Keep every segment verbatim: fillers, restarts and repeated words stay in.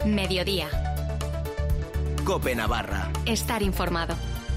Mediodía. COPE Navarra. Estar informado.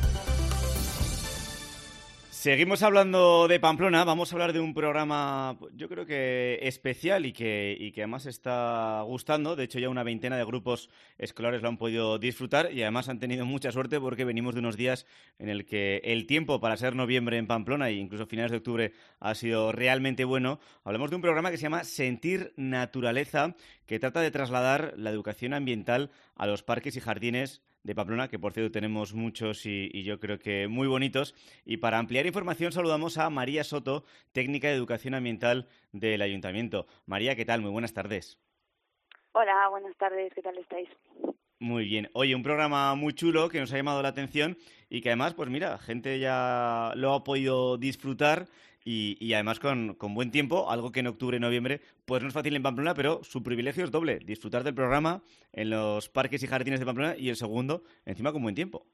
Seguimos hablando de Pamplona, vamos a hablar de un programa yo creo que especial y que, y que además está gustando. De hecho, ya una veintena de grupos escolares lo han podido disfrutar y además han tenido mucha suerte porque venimos de unos días en el que el tiempo para ser noviembre en Pamplona e incluso finales de octubre ha sido realmente bueno. Hablamos de un programa que se llama Sentir Naturaleza, que trata de trasladar la educación ambiental a los parques y jardines de Pamplona, que por cierto tenemos muchos y, y yo creo que muy bonitos. Y para ampliar información saludamos a María Soto, técnica de educación ambiental del Ayuntamiento. María, ¿qué tal? Muy buenas tardes. Hola, buenas tardes, ¿qué tal estáis? Muy bien. Oye, un programa muy chulo que nos ha llamado la atención y que además, pues mira, gente ya lo ha podido disfrutar y, y además con, con buen tiempo, algo que en octubre y noviembre pues no es fácil en Pamplona, pero su privilegio es doble, disfrutar del programa en los parques y jardines de Pamplona y el segundo, encima con buen tiempo.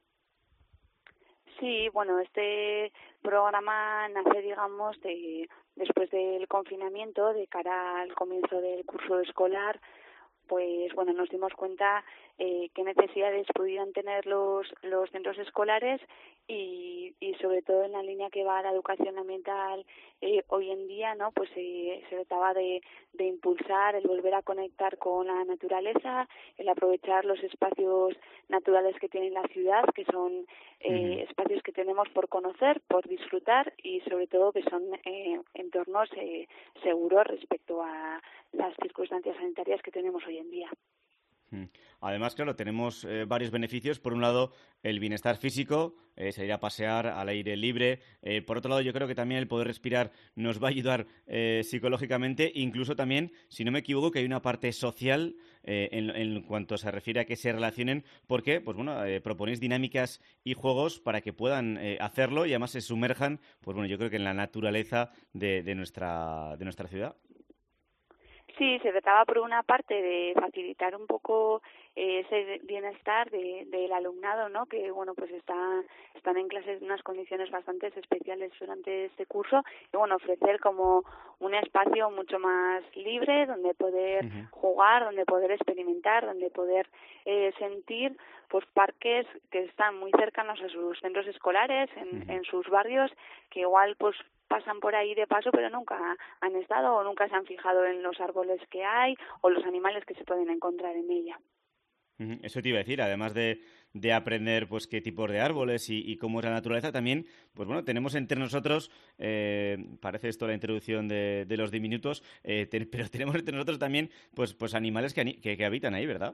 Sí, bueno, este programa nace, digamos, de, después del confinamiento, de cara al comienzo del curso escolar. Pues bueno, nos dimos cuenta eh, qué necesidades pudieran tener los, los centros escolares y, y sobre todo en la línea que va la educación ambiental eh, hoy en día, ¿no? Pues eh, se trataba de, de impulsar el volver a conectar con la naturaleza, el aprovechar los espacios naturales que tiene la ciudad, que son eh, uh-huh. espacios que tenemos por conocer, por disfrutar y sobre todo que son eh, entornos eh, seguros respecto a las circunstancias sanitarias que tenemos hoy en día. Además, claro, tenemos eh, varios beneficios. Por un lado, el bienestar físico, eh, salir a pasear al aire libre. Eh, por otro lado, yo creo que también el poder respirar nos va a ayudar eh, psicológicamente. Incluso también, si no me equivoco, que hay una parte social eh, en, en cuanto se refiere a que se relacionen, porque, pues bueno, eh, proponéis dinámicas y juegos para que puedan eh, hacerlo y además se sumerjan, pues bueno, yo creo que en la naturaleza de, de nuestra de nuestra ciudad. Sí, se trataba por una parte de facilitar un poco eh, ese bienestar de, del alumnado, ¿no? Que bueno, pues está, están en clases en unas condiciones bastante especiales durante este curso y bueno, ofrecer como un espacio mucho más libre donde poder uh-huh. jugar, donde poder experimentar, donde poder eh, sentir pues parques que están muy cercanos a sus centros escolares, en, uh-huh. en sus barrios, que igual pues pasan por ahí de paso, pero nunca han estado o nunca se han fijado en los árboles que hay o los animales que se pueden encontrar en ella. Eso te iba a decir, además de, de aprender pues qué tipos de árboles y, y cómo es la naturaleza, también, pues bueno, tenemos entre nosotros, eh, parece esto la introducción de, de los diminutos, eh, te, pero tenemos entre nosotros también pues, pues animales que, que, que habitan ahí, ¿verdad?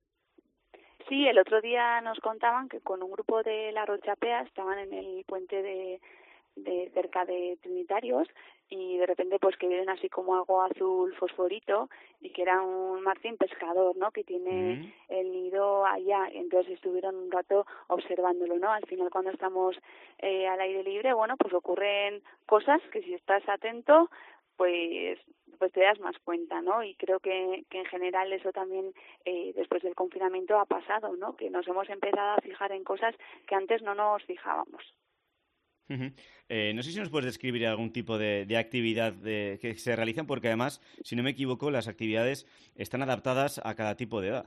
Sí, el otro día nos contaban que con un grupo de la Rochapea estaban en el puente de de cerca de Trinitarios y de repente pues que vieron así como algo azul fosforito y que era un martín pescador, ¿no? Que tiene mm. el nido allá, entonces estuvieron un rato observándolo, ¿no? Al final cuando estamos eh, al aire libre, bueno, pues ocurren cosas que si estás atento pues pues te das más cuenta, ¿no? Y creo que, que en general eso también eh, después del confinamiento ha pasado, ¿no? Que nos hemos empezado a fijar en cosas que antes no nos fijábamos. Uh-huh. Eh, no sé si nos puedes describir algún tipo de, de actividad de, que se realizan, porque además, si no me equivoco, las actividades están adaptadas a cada tipo de edad.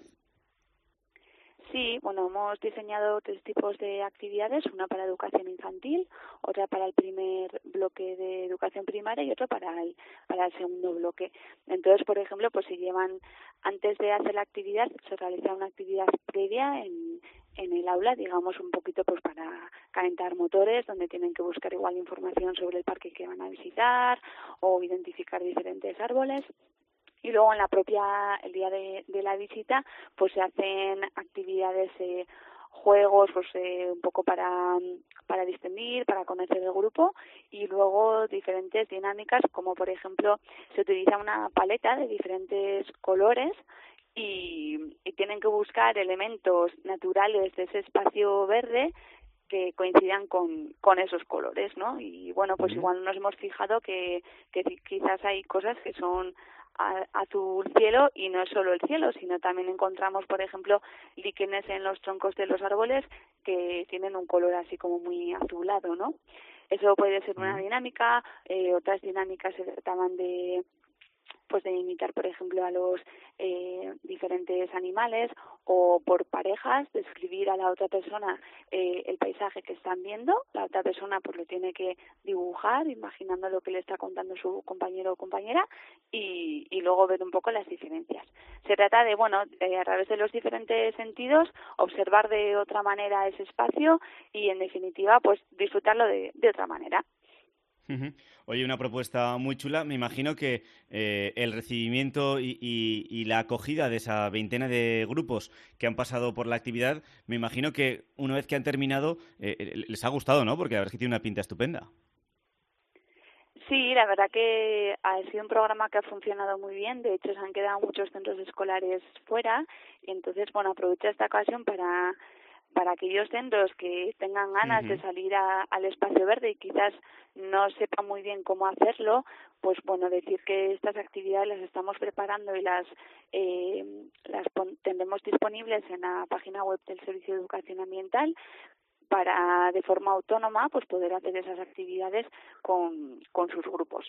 Sí, bueno, hemos diseñado tres tipos de actividades, una para educación infantil, otra para el primer bloque de educación primaria y otra para el, para el segundo bloque. Entonces, por ejemplo, pues si llevan, antes de hacer la actividad, se realiza una actividad previa en, en el aula, digamos un poquito pues para calentar motores, donde tienen que buscar igual información sobre el parque que van a visitar o identificar diferentes árboles. Y luego en la propia, el día de, de la visita, pues se hacen actividades, eh, juegos, pues eh, un poco para, para distender, para conocer el grupo y luego diferentes dinámicas, como por ejemplo se utiliza una paleta de diferentes colores y, y tienen que buscar elementos naturales de ese espacio verde que coincidan con, con esos colores, ¿no? Y bueno, pues uh-huh. igual nos hemos fijado que, que quizás hay cosas que son azul cielo y no es solo el cielo, sino también encontramos, por ejemplo, líquenes en los troncos de los árboles que tienen un color así como muy azulado, ¿no? Eso puede ser una dinámica, eh, otras dinámicas se trataban de pues de imitar, por ejemplo, a los eh, diferentes animales, o por parejas, describir a la otra persona eh, el paisaje que están viendo. La otra persona pues lo tiene que dibujar, imaginando lo que le está contando su compañero o compañera, y, y luego ver un poco las diferencias. Se trata de, bueno, eh, a través de los diferentes sentidos, observar de otra manera ese espacio y, en definitiva, pues disfrutarlo de, de otra manera. Oye, una propuesta muy chula. Me imagino que eh, el recibimiento y, y, y la acogida de esa veintena de grupos que han pasado por la actividad, me imagino que una vez que han terminado eh, les ha gustado, ¿no? Porque la verdad es que tiene una pinta estupenda. Sí, la verdad que ha sido un programa que ha funcionado muy bien. De hecho, se han quedado muchos centros escolares fuera, y entonces, bueno, aprovecho esta ocasión para para aquellos centros que tengan ganas uh-huh. de salir a, al espacio verde y quizás no sepan muy bien cómo hacerlo, pues bueno, decir que estas actividades las estamos preparando y las eh, las pon- tendremos disponibles en la página web del Servicio de Educación Ambiental, para de forma autónoma pues poder hacer esas actividades con, con sus grupos.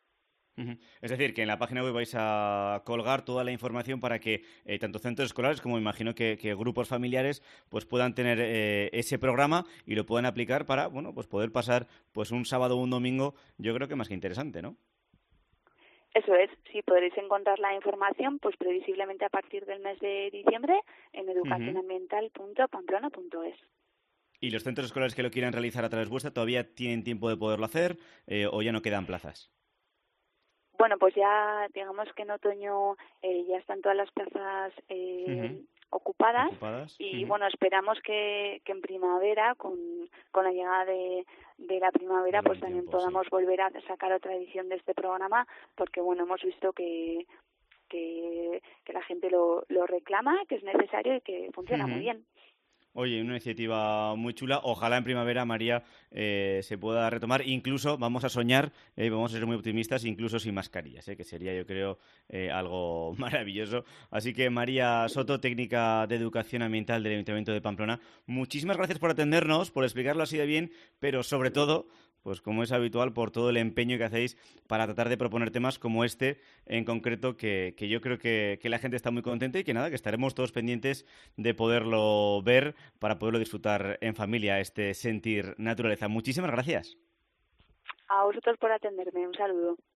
Es decir, que en la página web vais a colgar toda la información para que eh, tanto centros escolares como imagino que, que grupos familiares pues puedan tener eh, ese programa y lo puedan aplicar para, bueno, pues poder pasar pues un sábado o un domingo, yo creo que más que interesante, ¿no? Eso es, sí, podréis encontrar la información pues previsiblemente a partir del mes de diciembre en educación ambiental punto pamplona punto es. ¿Y los centros escolares que lo quieran realizar a través vuestra todavía tienen tiempo de poderlo hacer eh, o ya no quedan plazas? Bueno, pues ya digamos que en otoño eh, ya están todas las plazas eh, uh-huh. ocupadas, ocupadas y uh-huh. bueno, esperamos que, que en primavera, con, con la llegada de, de la primavera, Buen pues también tiempo, podamos sí. volver a sacar otra edición de este programa, porque bueno, hemos visto que que, que la gente lo, lo reclama, que es necesario y que funciona uh-huh. muy bien. Oye, una iniciativa muy chula. Ojalá en primavera, María, eh, se pueda retomar. Incluso vamos a soñar, eh, vamos a ser muy optimistas, incluso sin mascarillas, eh, que sería, yo creo, eh, algo maravilloso. Así que, María Soto, técnica de educación ambiental del Ayuntamiento de Pamplona, muchísimas gracias por atendernos, por explicarlo así de bien, pero sobre todo, pues como es habitual, por todo el empeño que hacéis para tratar de proponer temas como este en concreto, que, que yo creo que, que la gente está muy contenta y que nada, que estaremos todos pendientes de poderlo ver para poderlo disfrutar en familia, este sentir naturaleza. Muchísimas gracias. A vosotros por atenderme. Un saludo.